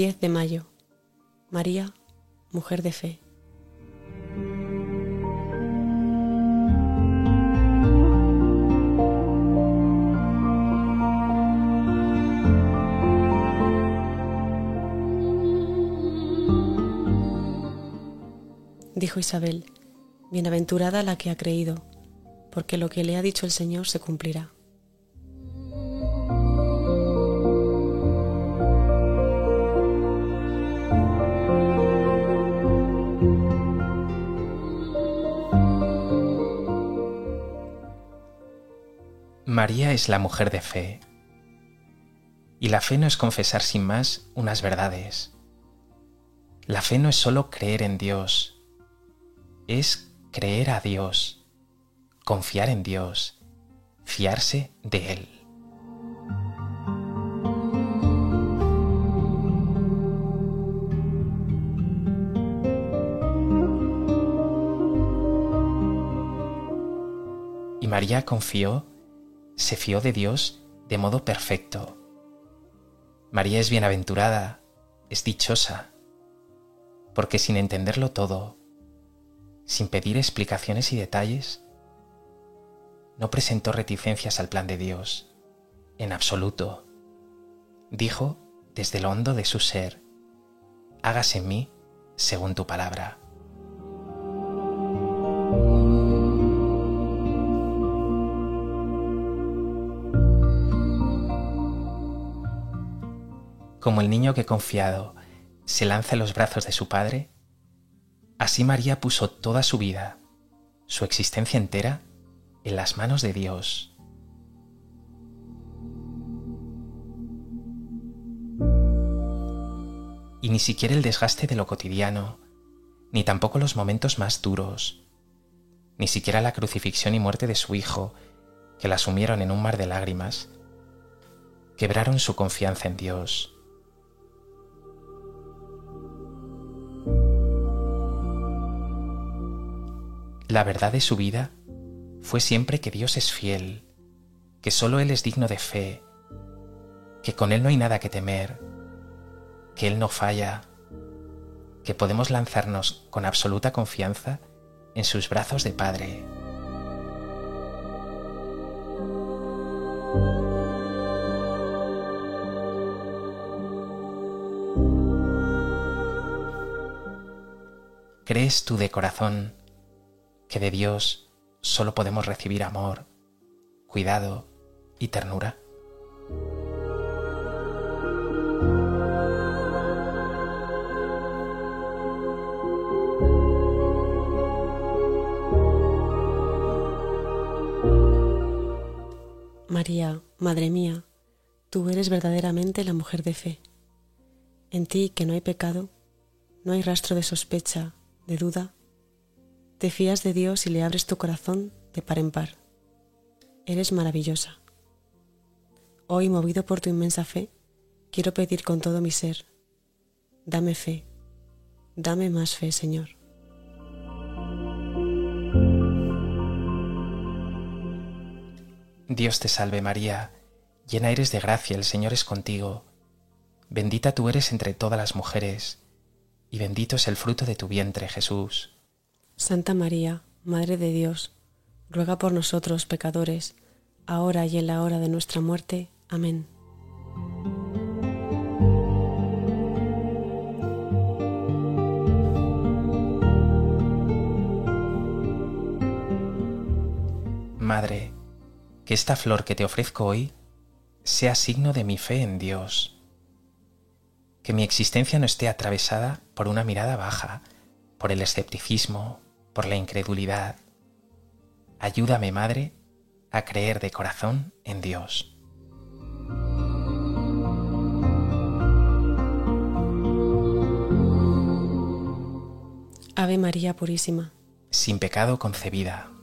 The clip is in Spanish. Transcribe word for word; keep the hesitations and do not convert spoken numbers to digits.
diez de mayo. María, mujer de fe. Dijo Isabel: bienaventurada la que ha creído, porque lo que le ha dicho el Señor se cumplirá. María es la mujer de fe. Y la fe no es confesar sin más unas verdades. La fe no es solo creer en Dios, es creer a Dios, confiar en Dios, fiarse de Él. Y María confió, se fió de Dios de modo perfecto. María es bienaventurada, es dichosa, porque sin entenderlo todo, sin pedir explicaciones y detalles, no presentó reticencias al plan de Dios, en absoluto. Dijo desde lo hondo de su ser: hágase en mí según tu palabra. Como el niño que confiado se lanza en los brazos de su padre, así María puso toda su vida, su existencia entera, en las manos de Dios. Y ni siquiera el desgaste de lo cotidiano, ni tampoco los momentos más duros, ni siquiera la crucifixión y muerte de su hijo, que la sumieron en un mar de lágrimas, quebraron su confianza en Dios. La verdad de su vida fue siempre que Dios es fiel, que solo Él es digno de fe, que con Él no hay nada que temer, que Él no falla, que podemos lanzarnos con absoluta confianza en sus brazos de Padre. ¿Crees tú de corazón que de Dios solo podemos recibir amor, cuidado y ternura? María, Madre mía, tú eres verdaderamente la mujer de fe. En ti, que no hay pecado, no hay rastro de sospecha, de duda. Te fías de Dios y le abres tu corazón de par en par. Eres maravillosa. Hoy, movido por tu inmensa fe, quiero pedir con todo mi ser: dame fe, dame más fe, Señor. Dios te salve María, llena eres de gracia, el Señor es contigo. Bendita tú eres entre todas las mujeres, y bendito es el fruto de tu vientre, Jesús. Santa María, Madre de Dios, ruega por nosotros pecadores, ahora y en la hora de nuestra muerte. Amén. Madre, que esta flor que te ofrezco hoy sea signo de mi fe en Dios. Que mi existencia no esté atravesada por una mirada baja, por el escepticismo, por la incredulidad. Ayúdame, Madre, a creer de corazón en Dios. Ave María Purísima, sin pecado concebida.